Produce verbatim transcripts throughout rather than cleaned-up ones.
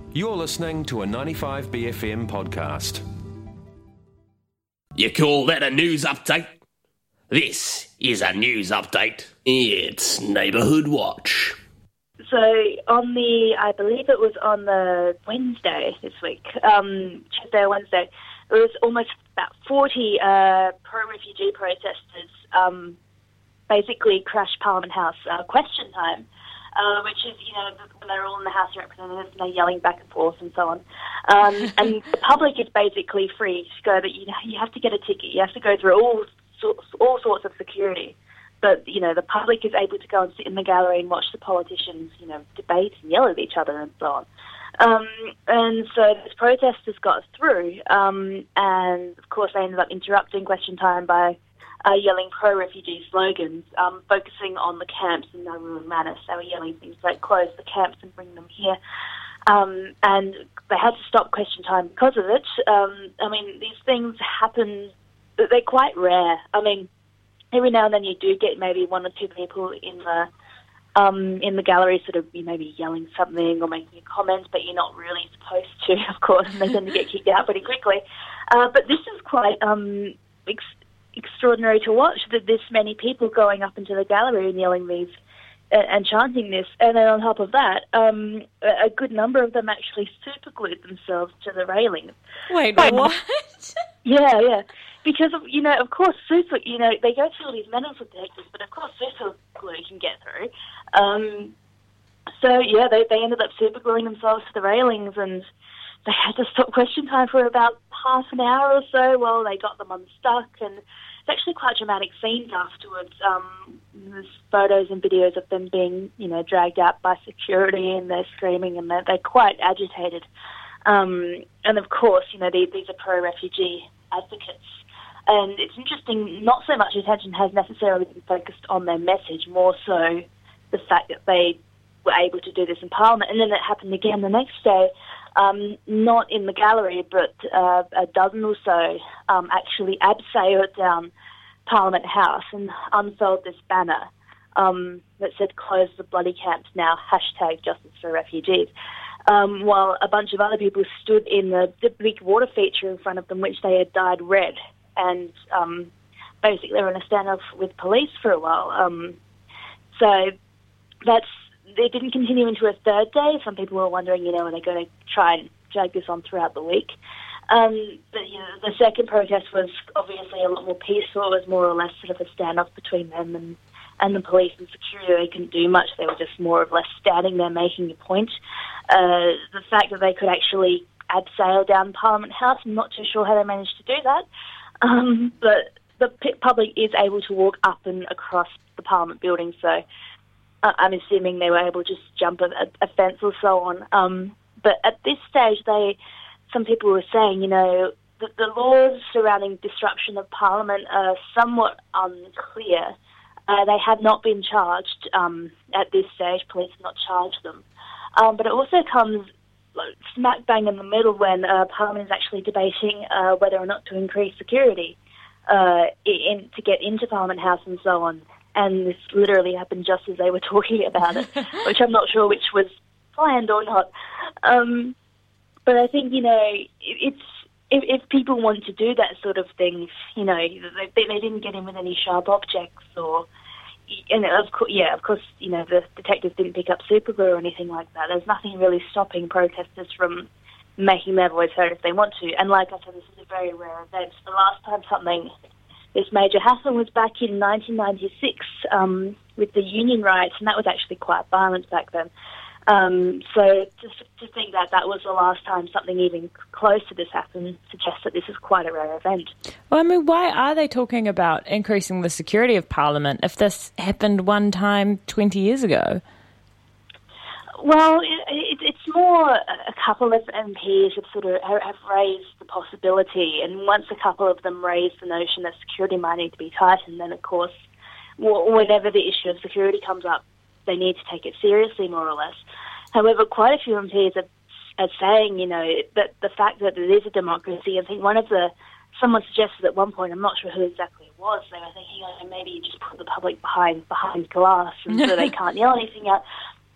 You're listening to a ninety-five B F M podcast. You call that a news update? This is a news update. It's Neighbourhood Watch. So on the, I believe it was on the Wednesday this week, um, Tuesday or Wednesday, there was almost about forty uh, pro-refugee protesters um, basically crashed Parliament House uh, question time, uh, which is, you know, when they're all in the House of Representatives and they're yelling back and forth and so on. Um, and the public is basically free to go, but you know, you have to get a ticket. You have to go through all sorts, all sorts of security. But, you know, the public is able to go and sit in the gallery and watch the politicians, you know, debate and yell at each other and so on. Um, and so these protesters got through, um, and, of course, they ended up interrupting question time by uh, yelling pro-refugee slogans, um, focusing on the camps in Nauru and Manus. They were yelling things like, close the camps and bring them here. Um, and they had to stop question time because of it. Um, I mean, these things happen, they're quite rare. I mean, every now and then you do get maybe one or two people in the um, in the gallery sort of you maybe yelling something or making a comment, but you're not really supposed to, of course, and they tend to get kicked out pretty quickly. Uh, but this is quite um, ex- extraordinary to watch, that this many people going up into the gallery and yelling these uh, and chanting this. And then on top of that, um, a, a good number of them actually superglued themselves to the railings. Wait, what? Yeah, yeah. Because, of, you know, of course, super, you know, they go through all these metal detectors, but of course super glue can get through. Um, so, yeah, they, they ended up super gluing themselves to the railings, and they had to stop question time for about half an hour or so while they got them unstuck. And it's actually quite dramatic scenes afterwards. Um, there's photos and videos of them being, you know, dragged out by security, and they're screaming, and they're, they're quite agitated. Um, and, of course, you know, these, these are pro-refugee advocates. And it's interesting, not so much attention has necessarily been focused on their message, more so the fact that they were able to do this in Parliament. And then it happened again the next day, um, not in the gallery, but uh, a dozen or so um, actually abseired down Parliament House and unfurled this banner um, that said, close the bloody camps now, hashtag justice for refugees. Um, while a bunch of other people stood in the, the big water feature in front of them, which they had dyed red. And um, basically they were in a standoff with police for a while. Um, so that's it didn't continue into a third day. Some people were wondering, you know, are they going to try and drag this on throughout the week? Um, but you know, the second protest was obviously a lot more peaceful. It was more or less sort of a standoff between them and, and the police and security. They couldn't do much. They were just more or less standing there making a point. Uh, the fact that they could actually abseil down Parliament House, I'm not too sure how they managed to do that. Um, but the public is able to walk up and across the Parliament building, so uh, I'm assuming they were able to just jump a, a fence or so on. Um, but at this stage, they, some people were saying, you know, that the laws surrounding disruption of Parliament are somewhat unclear. Uh, they have not been charged um, at this stage. Police have not charged them. Um, but it also comes smack bang in the middle when uh, Parliament is actually debating uh, whether or not to increase security uh, in, to get into Parliament House and so on. And this literally happened just as they were talking about it, which I'm not sure which was planned or not. Um, but I think, you know, it's if, if people want to do that sort of thing, you know, they, they didn't get in with any sharp objects or... And of course, yeah, of course, you know, the detectives didn't pick up super glue or anything like that. There's nothing really stopping protesters from making their voice heard if they want to. And like I said, this is a very rare event. The last time something this major happened was back in nineteen ninety-six um, with the Union riots, and that was actually quite violent back then. Um, so just to think that that was the last time something even close to this happened suggests that this is quite a rare event. Well, I mean, why are they talking about increasing the security of Parliament if this happened one time twenty years ago? Well, it, it, it's more a couple of M Ps have sort of have raised the possibility, and once a couple of them raise the notion that security might need to be tightened, then of course, whenever the issue of security comes up, they need to take it seriously, more or less. However, quite a few M Ps are, are saying, you know, that the fact that it is a democracy, I think one of the, someone suggested at one point, I'm not sure who exactly it was, they were thinking, oh, maybe you just put the public behind behind glass and so they can't yell anything out.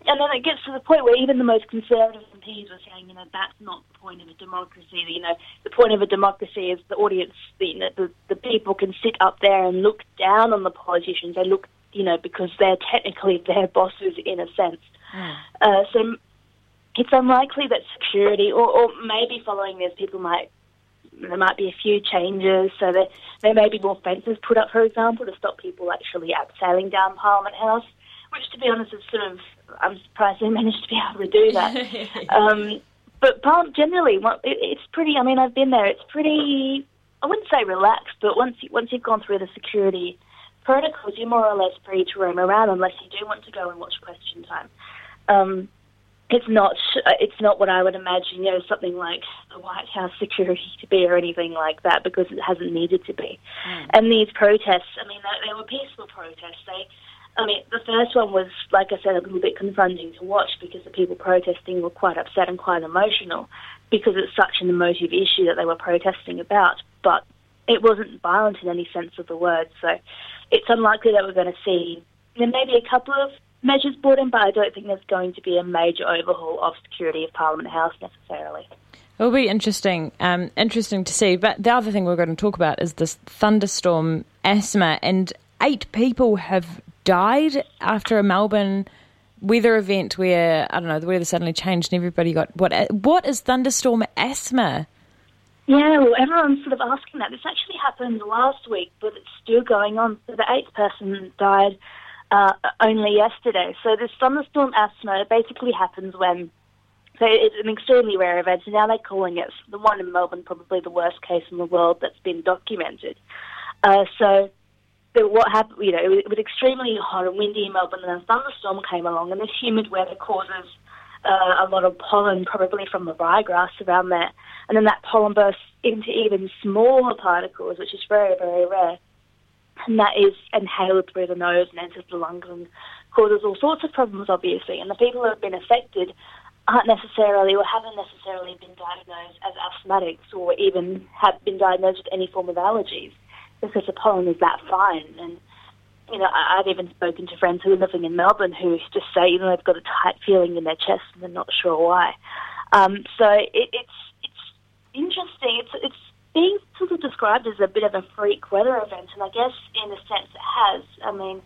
and then it gets to the point where even the most conservative M Ps were saying, you know, that's not the point of a democracy. You know, the point of a democracy is the audience, the, you know, the, the people can sit up there and look down on the politicians. They look, you know, because they're technically their bosses in a sense. Mm. Uh, so it's unlikely that security, or, or maybe following this, people might, there might be a few changes, so that there may be more fences put up, for example, to stop people actually abseiling down Parliament House, which, to be honest, is sort of, I'm surprised they managed to be able to do that. um, but generally, it's pretty, I mean, I've been there, it's pretty, I wouldn't say relaxed, but once, you, once you've gone through the security protocols, you're more or less free to roam around unless you do want to go and watch Question Time. Um, it's not it's not what I would imagine, you know, something like the White House security to be or anything like that, because it hasn't needed to be. Mm. And these protests, I mean, they, they were peaceful protests. They, I mean, the first one was, like I said, a little bit confronting to watch because the people protesting were quite upset and quite emotional because it's such an emotive issue that they were protesting about. But it wasn't violent in any sense of the word, so it's unlikely that we're going to see, there may be a couple of measures brought in, but I don't think there's going to be a major overhaul of security of Parliament House necessarily. It'll be interesting, um, interesting to see. But the other thing we're going to talk about is this thunderstorm asthma, and eight people have died after a Melbourne weather event where, I don't know, the weather suddenly changed and everybody got, what? What is thunderstorm asthma? Yeah, well, everyone's sort of asking that. This actually happened last week, but it's still going on. So the eighth person died uh, only yesterday. So this thunderstorm asthma basically happens when, so it's an extremely rare event, and now they're calling it, the one in Melbourne, probably the worst case in the world that's been documented. Uh, so the, what happened, you know, it was, it was extremely hot and windy in Melbourne, and then a thunderstorm came along, and this humid weather causes uh, a lot of pollen, probably from the ryegrass around there. And then that pollen bursts into even smaller particles, which is very, very rare. And that is inhaled through the nose and enters the lungs and causes all sorts of problems, obviously. And the people who have been affected aren't necessarily or haven't necessarily been diagnosed as asthmatics or even have been diagnosed with any form of allergies because the pollen is that fine. And, you know, I've even spoken to friends who are living in Melbourne who just say, you know, they've got a tight feeling in their chest and they're not sure why. Um, so it, it's interesting. It's it's being sort of described as a bit of a freak weather event, and I guess in a sense it has. I mean,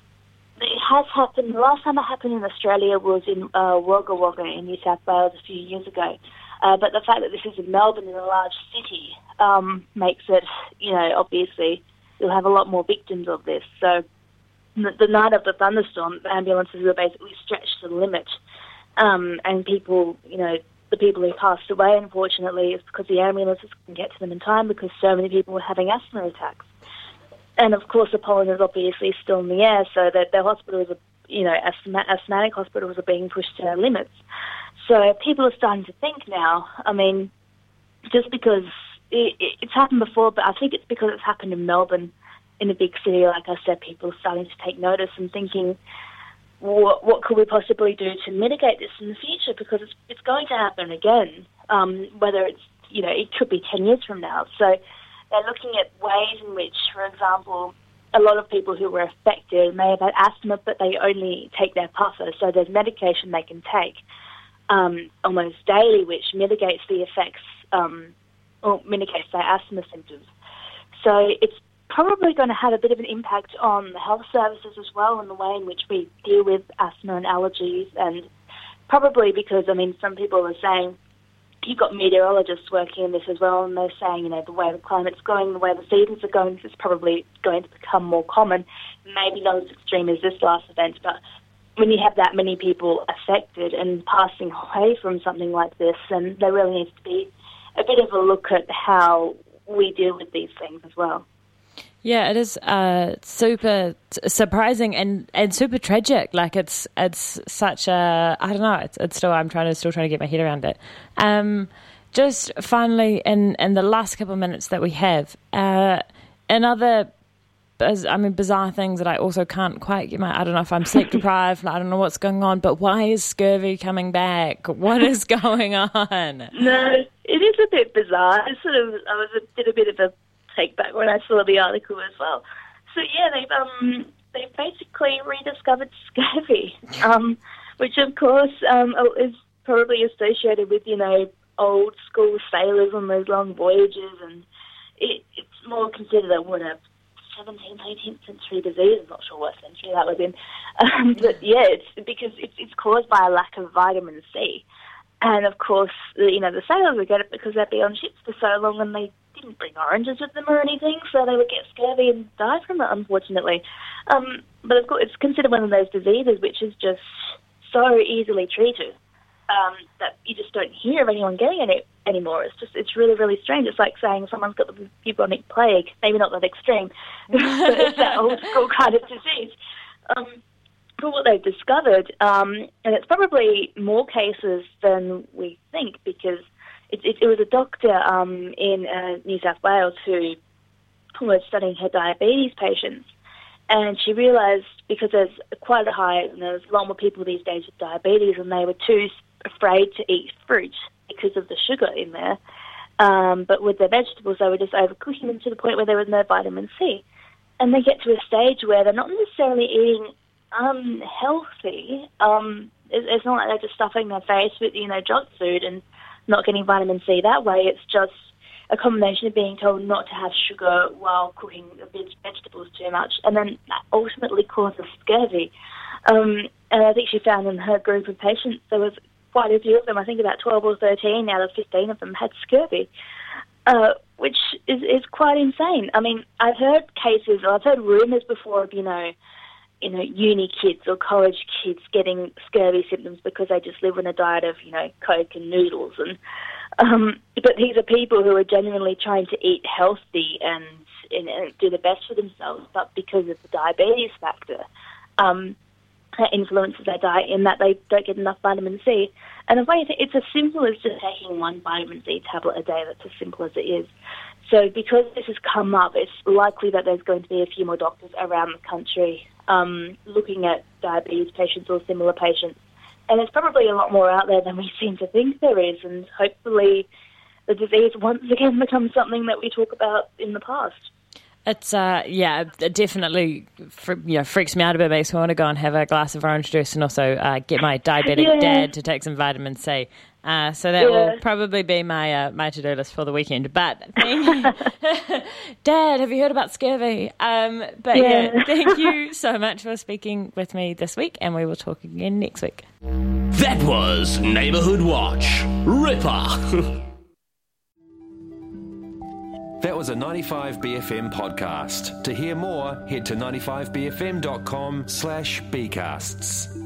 it has happened. The last time it happened in Australia was in uh, Wagga Wagga in New South Wales a few years ago. Uh, but the fact that this is in Melbourne, in a large city, um, makes it, you know, obviously you'll have a lot more victims of this. So the, the night of the thunderstorm, the ambulances were basically stretched to the limit, um, and people, you know, the people who passed away, unfortunately, is because the ambulances couldn't get to them in time because so many people were having asthma attacks. And, of course, the pollen is obviously still in the air, so that their hospitals are, you know, asthma- asthmatic hospitals are being pushed to their limits. So people are starting to think now, I mean, just because it, it, it's happened before, but I think it's because it's happened in Melbourne, in a big city, like I said, people are starting to take notice and thinking, What, what could we possibly do to mitigate this in the future? Because it's, it's going to happen again, um, whether it's, you know, it could be ten years from now. So they're looking at ways in which, for example, a lot of people who were affected may have had asthma, but they only take their puffer. So there's medication they can take um, almost daily, which mitigates the effects, um, or mitigates their asthma symptoms. So it's probably going to have a bit of an impact on the health services as well and the way in which we deal with asthma and allergies, and probably because, I mean, some people are saying, you've got meteorologists working in this as well, and they're saying, you know, the way the climate's going, the way the seasons are going, this is probably going to become more common, maybe not as extreme as this last event, but when you have that many people affected and passing away from something like this, then there really needs to be a bit of a look at how we deal with these things as well. Yeah, it is uh, super surprising and, and super tragic. Like it's it's such a I don't know. It's it's still I'm trying to still trying to get my head around it. Um, just finally, in, in the last couple of minutes that we have, uh, another I mean bizarre things that I also can't quite get my I don't know if I'm sleep deprived. I don't know what's going on. But why is scurvy coming back? What is going on? No, it is a bit bizarre. I sort of I was a, did a bit of a take back when I saw the article as well. So yeah, they've um they've basically rediscovered scurvy, um, which of course um, is probably associated with, you know, old school sailors on those long voyages, and it, it's more considered a, what, a seventeenth, eighteenth century disease. I'm not sure what century that was in. Um, but yeah, it's because it's, it's caused by a lack of vitamin C. And of course, you know, the sailors would get it because they'd be on ships for so long and they didn't bring oranges with them or anything, so they would get scurvy and die from it, unfortunately. Um, but of course, it's considered one of those diseases which is just so easily treated um, that you just don't hear of anyone getting it anymore. It's just, it's really, really strange. It's like saying someone's got the bubonic plague, maybe not that extreme, but it's that old school kind of disease. Um, for what they've discovered, um, and it's probably more cases than we think, because it, it, it was a doctor um, in uh, New South Wales who was studying her diabetes patients, and she realised, because there's quite a high, you know, there's a lot more people these days with diabetes, and they were too afraid to eat fruit because of the sugar in there. Um, but with their vegetables, they were just overcooking them to the point where there was no vitamin C. And they get to a stage where they're not necessarily eating unhealthy. Um, it, it's not like they're just stuffing their face with, you know, junk food and not getting vitamin C that way. It's just a combination of being told not to have sugar while cooking veg- vegetables too much, and then that ultimately causes scurvy. Um, and I think she found in her group of patients there was quite a few of them, I think about twelve or thirteen out of fifteen of them had scurvy, uh, which is, is quite insane. I mean, I've heard cases, or I've heard rumours before of, you know, you know, uni kids or college kids getting scurvy symptoms because they just live on a diet of, you know, Coke and noodles. And um, but these are people who are genuinely trying to eat healthy and, and, and do the best for themselves, but because of the diabetes factor, um, that influences their diet in that they don't get enough vitamin C. And the way it's as simple as just taking one vitamin C tablet a day. That's as simple as it is. So because this has come up, it's likely that there's going to be a few more doctors around the country um, looking at diabetes patients or similar patients. And there's probably a lot more out there than we seem to think there is. And hopefully the disease once again becomes something that we talk about in the past. It's, uh, yeah, it definitely fr- you know, freaks me out a bit. Makes me want to go and have a glass of orange juice and also uh, get my diabetic yeah. dad to take some vitamin C. Uh, so that yeah. will probably be my uh, my to-do list for the weekend. But thank Dad, have you heard about scurvy? Um, but yeah. yeah, thank you so much for speaking with me this week, and we will talk again next week. That was Neighbourhood Watch. Ripper. That was a ninety-five B F M podcast. To hear more, head to ninety-five b f m dot com slash bcasts.